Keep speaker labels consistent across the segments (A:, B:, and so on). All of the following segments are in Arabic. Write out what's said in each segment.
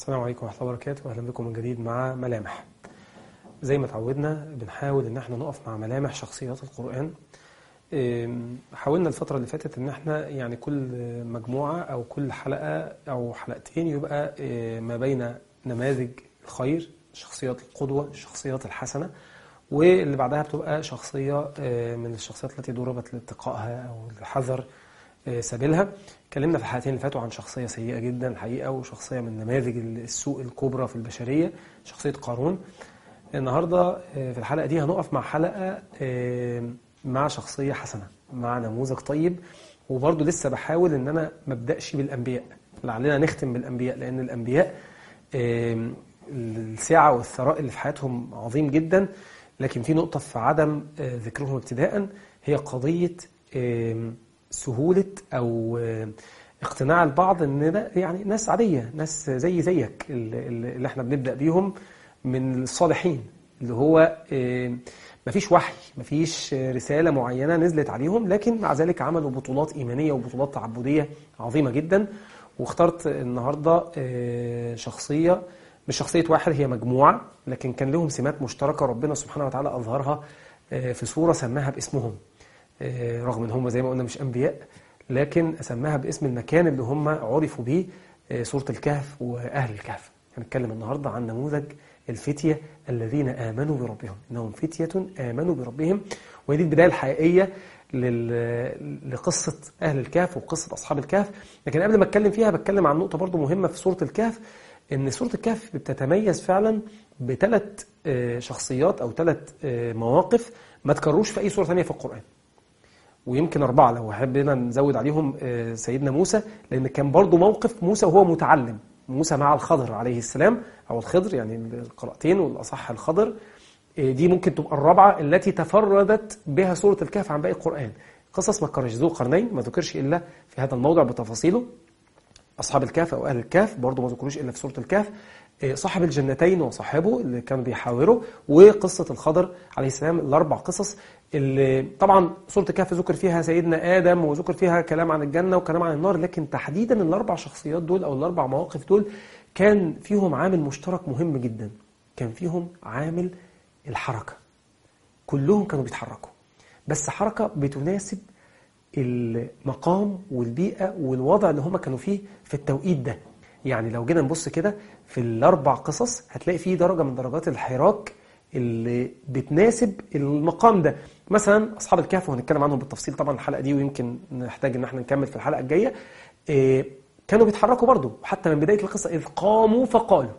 A: السلام عليكم ورحمة الله وبركاته، وأهلا بكم من جديد مع ملامح. زي ما تعودنا بنحاول إن احنا نقف مع ملامح شخصيات القرآن. حاولنا الفترة اللي فاتت إن احنا يعني كل مجموعة أو كل حلقة أو حلقتين يبقى ما بين نماذج الخير، شخصيات القدوة، الشخصيات الحسنة، واللي بعدها بتبقى شخصية من الشخصيات التي ضربت لاتقائها أو الحذر سبيلها. اتكلمنا في الحلقتين اللي فاتوا عن شخصية سيئة جدا الحقيقة، وشخصية من نماذج السوء الكبرى في البشرية، شخصية قارون. النهاردة في الحلقة دي هنقف مع حلقة مع شخصية حسنة، مع نموذج طيب. وبرضو لسه بحاول ان انا ما ابدأش بالأنبياء، لعلنا نختم بالأنبياء، لأن الأنبياء السعة والثراء اللي في حياتهم عظيم جدا، لكن في نقطة في عدم ذكرهم ابتداء، هي قضية سهولة أو اقتناع البعض ان ده يعني ناس عادية، ناس زيك اللي احنا بنبدأ بيهم من الصالحين، اللي هو مفيش وحي، مفيش رسالة معينة نزلت عليهم، لكن مع ذلك عملوا بطولات إيمانية وبطولات تعبدية عظيمة جدا. واخترت النهاردة شخصية، مش شخصية واحد، هي مجموعة، لكن كان لهم سمات مشتركة ربنا سبحانه وتعالى أظهرها في سورة سماها باسمهم، رغم ان هم زي ما قلنا مش أنبياء، لكن سماها باسم المكان اللي هم عرفوا به، سورة الكهف وأهل الكهف. هنتكلم النهاردة عن نموذج الفتية الذين آمنوا بربهم، إنهم فتية آمنوا بربهم. ودي البداية الحقيقية لقصة أهل الكهف وقصة أصحاب الكهف. لكن قبل ما أتكلم فيها بتكلم عن نقطة برضو مهمة في سورة الكهف، إن سورة الكهف بتتميز فعلا بثلاث شخصيات أو ثلاث مواقف ما تكرروش في أي سورة ثانية في القرآن، ويمكن 4 لو حبينا نزود عليهم سيدنا موسى، لأن كان برضو موقف موسى وهو متعلم، موسى مع الخضر عليه السلام، أو الخضر يعني القراءتين والأصح الخضر. دي ممكن تبقى 4 التي تفردت بها سورة الكهف عن باقي القرآن. قصص ما ذكرش، ذو القرنين ما ذكرش إلا في هذا الموضع بتفاصيله، أصحاب الكهف أو أهل الكهف برضو ما ذكروش إلا في سورة الكهف، صاحب الجنتين وصاحبه اللي كانوا بيحاوروا، وقصة الخضر عليه السلام. ال4 قصص اللي طبعا سورة الكهف ذكر فيها سيدنا آدم، وذكر فيها كلام عن الجنة وكلام عن النار، لكن تحديدا ال4 شخصيات دول أو ال4 مواقف دول كان فيهم عامل مشترك مهم جدا، كان فيهم عامل الحركة. كلهم كانوا بيتحركوا، بس حركة بتناسب المقام والبيئة والوضع اللي هم كانوا فيه في التوقيت ده. يعني لو جينا نبص كده في ال4 قصص هتلاقي فيه درجة من درجات الحراك اللي بتناسب المقام ده. مثلا أصحاب الكهف، وهنتكلم عنهم بالتفصيل طبعا الحلقة دي، ويمكن نحتاج ان احنا نكمل في الحلقة الجاية. كانوا بيتحركوا برضو، حتى من بداية القصة إذ قاموا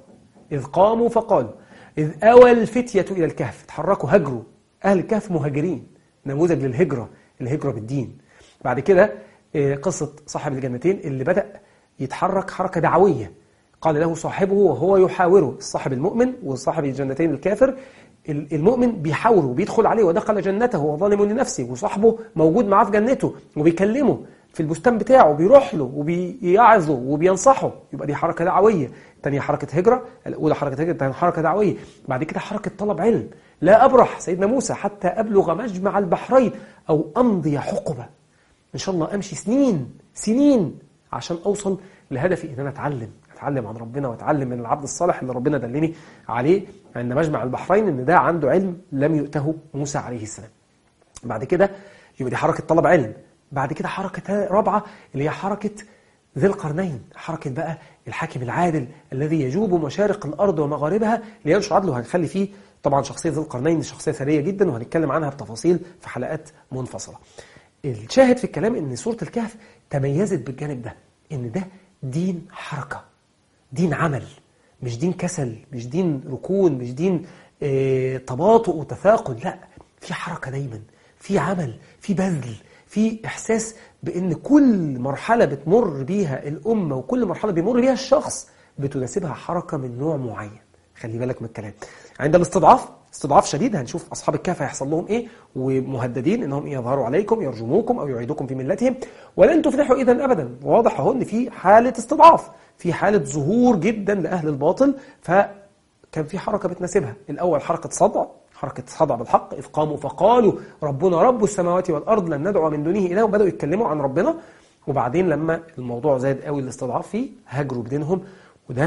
A: فقالوا إذ أوى الفتية إلى الكهف، تحركوا، هجروا. أهل الكهف مهاجرين، نموذج للهجرة، الهجرة بالدين. بعد كده قصة صاحب الجنتين اللي بدأ يتحرك حركة دعوية، قال له صاحبه وهو يحاوره، الصاحب المؤمن وصاحب الجنتين الكافر. المؤمن بيحاوره وبيدخل عليه، ودخل جنته وظالم لنفسه، وصاحبه موجود معاه في جنته وبيكلمه في البستان بتاعه، بيروح له وبيعظه وبينصحه. يبقى دي حركة دعوية. تانية حركة هجرة، الأولى حركة هجرة، تانية حركة دعوية. بعد كده حركة طلب علم، لا أبرح سيدنا موسى حتى أبلغ مجمع البحرين أو أمضي حقبة، إن شاء الله أمشي سنين عشان أوصل لهدفي، إن أنا أتعلم عن ربنا، وأتعلم من العبد الصالح اللي ربنا دلني عليه عند مجمع البحرين، إن ده عنده علم لم يؤته موسى عليه السلام. بعد كده يبقى دي حركة طلب علم. بعد كده حركة رابعة اللي هي حركة ذي القرنين، حركة بقى الحاكم العادل الذي يجوب مشارق الأرض ومغاربها لينشر عدله. هنخلي فيه طبعا شخصية ذي القرنين شخصية ثرية جدا، وهنتكلم عنها بتفاصيل في حلقات منفصلة. الشاهد في الكلام إن سورة الكهف تميزت بالجانب ده، إن ده دين حركة، دين عمل، مش دين كسل، مش دين ركون، مش دين تباطؤ وتثاقل، لا، في حركة دايما، في عمل، في بذل، في إحساس بأن كل مرحلة بتمر بيها الأمة وكل مرحلة بيمر بيها الشخص بتناسبها حركة من نوع معين. خلي بالك من الكلام. عند استضعاف شديد، هنشوف أصحاب الكهف هيحصل لهم إيه، ومهددين إنهم يظهروا عليكم يرجموكم أو يعيدوكم في ملتهم ولن تفلحوا إذن أبدا. واضح أهو إن في حالة استضعاف، في حالة ظهور جدا لأهل الباطل، فكان في حركة بتناسبها. الأول حركة صدع بالحق، إذ قاموا فقالوا ربنا رب السماوات والأرض لن ندعو من دونه إلها، وبدأوا يتكلموا عن ربنا. وبعدين لما الموضوع زاد قوي الاستضعاف فيه، هاجروا بدينهم. وده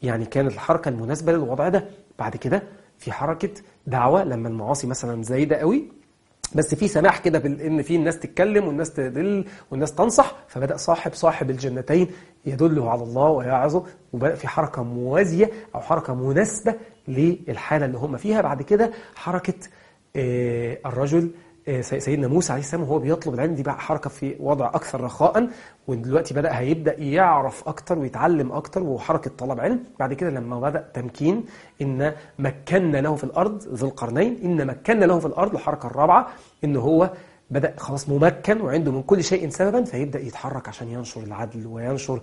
A: يعني كانت الحركة المناسبة للوضع ده. بعد كده في حركة دعوة لما المعاصي مثلا زايدة قوي، بس في سماح كده بان في الناس تتكلم والناس تدل والناس تنصح، فبدأ صاحب الجنتين يدله على الله ويعظه، وبدأ في حركة موازية أو حركة مناسبة للحالة اللي هم فيها. بعد كده حركة الرجل سيدنا موسى عليه السلام وهو بيطلب العلم، دي بقى حركة في وضع أكثر رخاء، ودلوقتي هيبدأ يعرف أكتر ويتعلم أكتر، وحركة طلب علم. بعد كده لما بدأ تمكين، إن مكنا له في الأرض، ذو القرنين إن مكنا له في الأرض، الحركة الرابعة إن هو بدأ خلاص ممكن وعنده من كل شيء سببا، فيبدأ يتحرك عشان ينشر العدل وينشر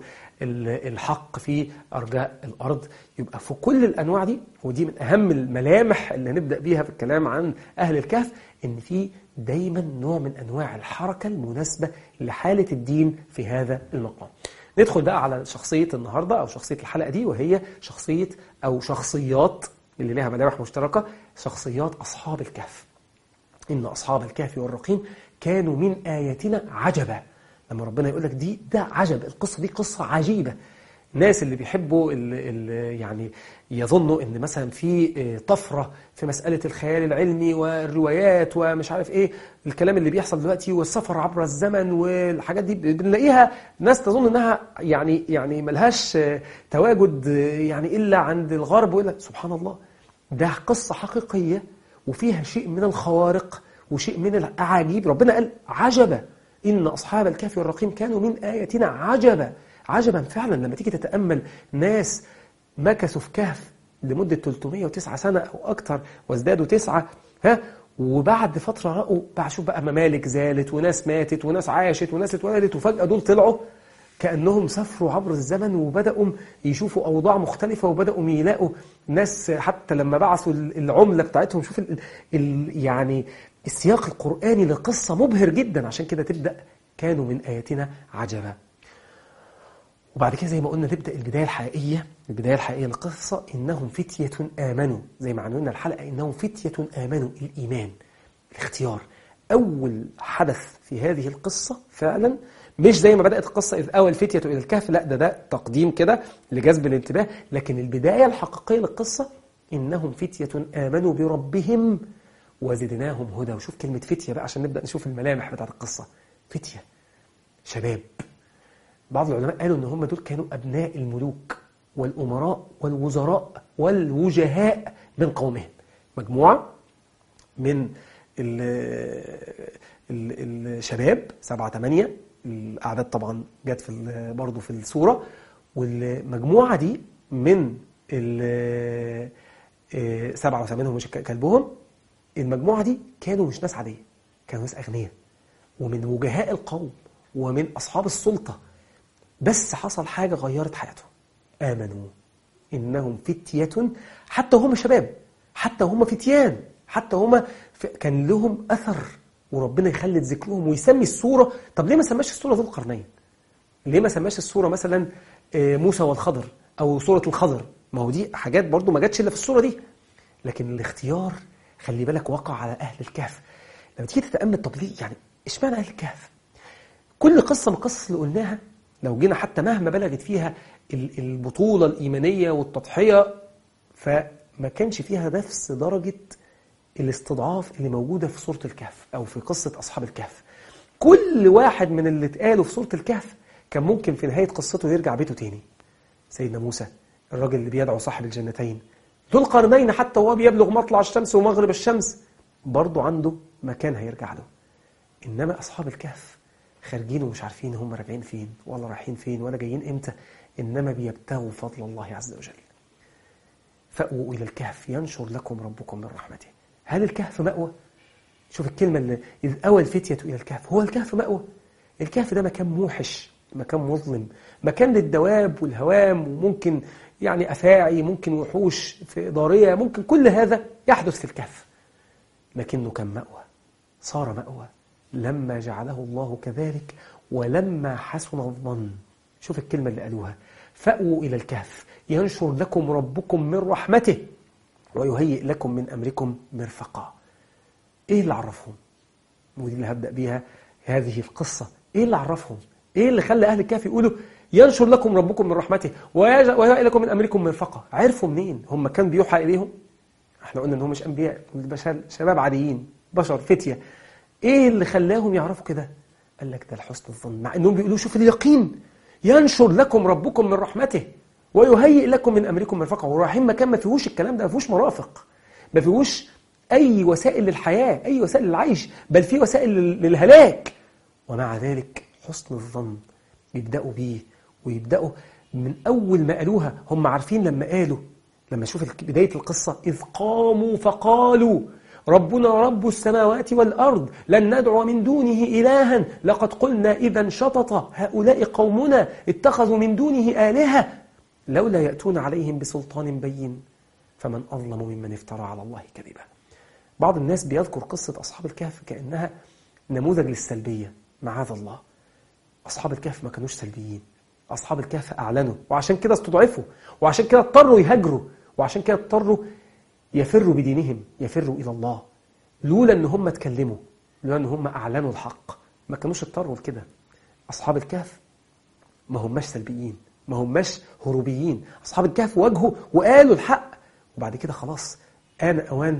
A: الحق في أرجاء الأرض. يبقى في كل الأنواع دي، ودي من أهم الملامح اللي هنبدأ بيها في الكلام عن أهل الكهف، إن في دايما نوع من أنواع الحركة المناسبة لحالة الدين في هذا المقام. ندخل بقى على شخصية النهاردة أو شخصية الحلقة دي، وهي شخصية أو شخصيات اللي لها ملامح مشتركة، شخصيات أصحاب الكهف. إن أصحاب الكهف والرقيم كانوا من آياتنا عجبا. لما ربنا يقول لك ده عجب، القصة دي قصة عجيبة. الناس اللي بيحبوا اللي يعني يظنوا ان مثلا في طفرة في مسألة الخيال العلمي والروايات ومش عارف ايه الكلام اللي بيحصل دلوقتي والسفر عبر الزمن والحاجات دي، بنلاقيها ناس تظن انها يعني ملهاش تواجد يعني الا عند الغرب، وإلا سبحان الله ده قصة حقيقية وفيها شيء من الخوارق وشيء من الأعاجيب. ربنا قال عجبا إن أصحاب الكهف والرقيم كانوا من آياتنا عجبا. عجبا فعلا لما تيجي تتأمل ناس مكثوا في كهف لمدة 309 سنة أو أكتر وازدادوا 9، وبعد فترة رأوا بقى، شوف بقى ممالك زالت وناس ماتت وناس عاشت وناس اتولدت، وفجأة دول طلعوا كأنهم سافروا عبر الزمن وبدأوا يشوفوا أوضاع مختلفة وبدأوا يلاقوا ناس. حتى لما بعثوا العملة بتاعتهم، شوف يعني السياق القرآني لقصة مبهر جدا. عشان كده تبدأ كانوا من آياتنا عجبا. وبعد كده زي ما قلنا تبدأ البداية الحقيقية للقصة، إنهم فتية آمنوا، زي ما عنونا الحلقة إنهم فتية آمنوا. الإيمان، الاختيار، أول حدث في هذه القصة فعلا. مش زي ما بدأت القصة إذ أوى الفتية إلى الكهف، لا ده تقديم كده لجذب الانتباه، لكن البداية الحقيقية للقصة إنهم فتية آمنوا بربهم وزدناهم هدى. وشوف كلمة فتية بقى عشان نبدأ نشوف الملامح بتاعت القصة. فتية، شباب. بعض العلماء قالوا إن هم دول كانوا أبناء الملوك والأمراء والوزراء والوجهاء من قومهم. مجموعة من الشباب 7-8، الأعداد طبعا جت برضو في السورة. والمجموعة دي من 7 وثمانهم مش كلبهم، المجموعة دي كانوا مش ناس عادية، كانوا ناس أغنياء ومن وجهاء القوم ومن أصحاب السلطة. بس حصل حاجة غيرت حياتهم. آمنوا إنهم فتية، حتى هم شباب، حتى هم فتيان، حتى هم كان لهم أثر، وربنا يخلد ذكرهم ويسمي السورة. طب ليه ما سماش السورة ذو القرنين؟ ليه ما سماش السورة مثلا موسى والخضر أو سورة الخضر؟ ما هو دي حاجات برضو ما جاتش إلا في السورة دي. لكن الاختيار خلي بالك وقع على أهل الكهف. لما تيجي تتأمل طب ليه يعني اشمعنى أهل الكهف؟ كل قصة من القصص اللي قلناها لو جينا حتى مهما بلغت فيها البطولة الإيمانية والتضحية، فما كانش فيها نفس درجة الاستضعاف اللي موجودة في سورة الكهف أو في قصة أصحاب الكهف. كل واحد من اللي اتقالوا في سورة الكهف كان ممكن في نهاية قصته يرجع بيته تاني. سيدنا موسى، الراجل اللي بيدعو صاحب الجنتين، ذو القرنين حتى وهو بيبلغ مطلع الشمس ومغرب الشمس برضه عنده مكان هيرجع له. إنما أصحاب الكهف خارجين ومش عارفين هم راجعين فين ولا رايحين فين ولا جايين إمتى، إنما بيبتغوا فضل الله عز وجل. فأووا إلى الكهف ينشر لكم ربكم من رحمته. هل الكهف مأوى؟ شوف الكلمة اللي إذ أوى الفتية إلى الكهف. هو الكهف مأوى؟ الكهف ده مكان موحش، مكان مظلم، مكان للدواب والهوام، وممكن يعني أفاعي، ممكن وحوش في ضارية، ممكن كل هذا يحدث في الكهف. لكنه كان مأوى، صار مأوى لما جعله الله كذلك ولما حسن الظن. شوف الكلمة اللي قالوها، فأووا إلى الكهف ينشر لكم ربكم من رحمته ويهيئ لكم من أمركم مرفقا. إيه اللي عرفهم؟ ودي اللي هبدأ بيها هذه القصة. إيه اللي عرفهم؟ إيه اللي خلى أهل الكهف يقولوا ينشر لكم ربكم من رحمته ويهيئ لكم من أمركم مرفقا. عرفوا منين؟ هم كان بيوحى إليهم؟ احنا قلنا إنهم مش أنبياء، شباب عاديين، بشر فتية. إيه اللي خلاهم يعرفوا كده؟ قال لك ده لحسن الظن، مع إنهم بيقولوا شوف اليقين، ينشر لكم ربكم من رحمته ويهيئ لكم من أمركم مرفقا. والرحيم مكان ما فيهوش الكلام ده، ما فيهوش مرافق، ما فيهوش أي وسائل للحياة، أي وسائل للعيش، بل في وسائل للهلاك. ومع ذلك حسن الظن يبدأوا بيه، ويبدأوا من أول ما قالوها. هم عارفين لما شوف بداية القصة، إذ قاموا فقالوا ربنا رب السماوات والأرض لن ندعو من دونه إلها لقد قلنا إذا شطط هؤلاء قومنا اتخذوا من دونه آلهة لولا يأتون عليهم بسلطان بين فمن أظلم ممن افترى على الله كذبا. بعض الناس بيذكر قصة أصحاب الكهف كأنها نموذج للسلبية. معاذ الله، أصحاب الكهف ما كانوش سلبيين. أصحاب الكهف أعلنوا، وعشان كده استضعفوا، وعشان كده اضطروا يهاجروا، وعشان كده اضطروا يفروا بدينهم، يفروا إلى الله. لولا أن هم اتكلموا، لولا أن هم أعلنوا الحق، ما كانوش اضطروا لكده. أصحاب الكهف ما هماش سلبيين، ما هماش هروبيين. أصحاب الكهف واجهوا وقالوا الحق، وبعد كده خلاص آن أوان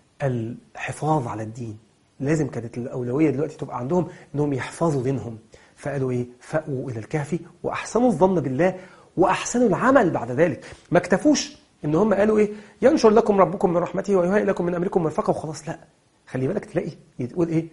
A: الحفاظ على الدين. لازم كانت الأولوية دلوقتي تبقى عندهم أنهم يحفظوا دينهم. فقالوا إيه؟ فأووا إلى الكهف وأحسنوا الظن بالله وأحسنوا العمل بعد ذلك. ما اكتفوش إن هم قالوا إيه؟ ينشر لكم ربكم من رحمته ويهيئ لكم من أمركم مرفقا وخلاص. لا، خلي بالك تلاقي يقول إيه؟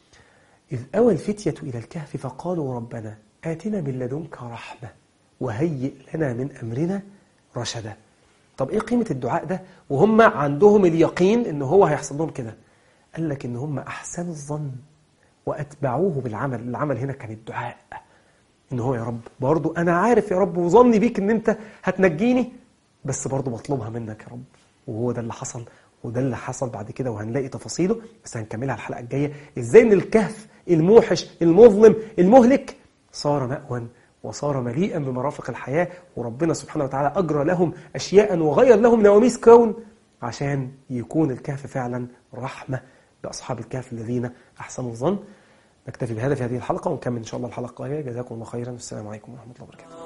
A: إذ أوى الفتية إلى الكهف فقالوا ربنا آتنا من لدنك رحمة وهيئ لنا من أمرنا رشدا. طب إيه قيمة الدعاء ده وهم عندهم اليقين إن هو هيحصل لهم كده؟ قال لك إن هم أحسنوا الظن وأتبعوه بالعمل. العمل هنا كان الدعاء، إن هو يا رب برضو أنا عارف يا رب وظني بيك إن أنت هتنجيني، بس برضو بطلبها منك يا رب. وهو ده اللي حصل، وده اللي حصل بعد كده، وهنلاقي تفاصيله بس هنكملها الحلقة الجاية. إزاي إن الكهف الموحش المظلم المهلك صار مأوى وصار مليئا بمرافق الحياة، وربنا سبحانه وتعالى أجرى لهم أشياء وغير لهم نواميس كون عشان يكون الكهف فعلا رحمة بأصحاب الكهف الذين أحسنوا الظن. نكتفي بهذا في هذه الحلقة ونكمل إن شاء الله الحلقة الجاية. جزاكم الله خيرا، والسلام عليكم ورحمة الله وبركاته.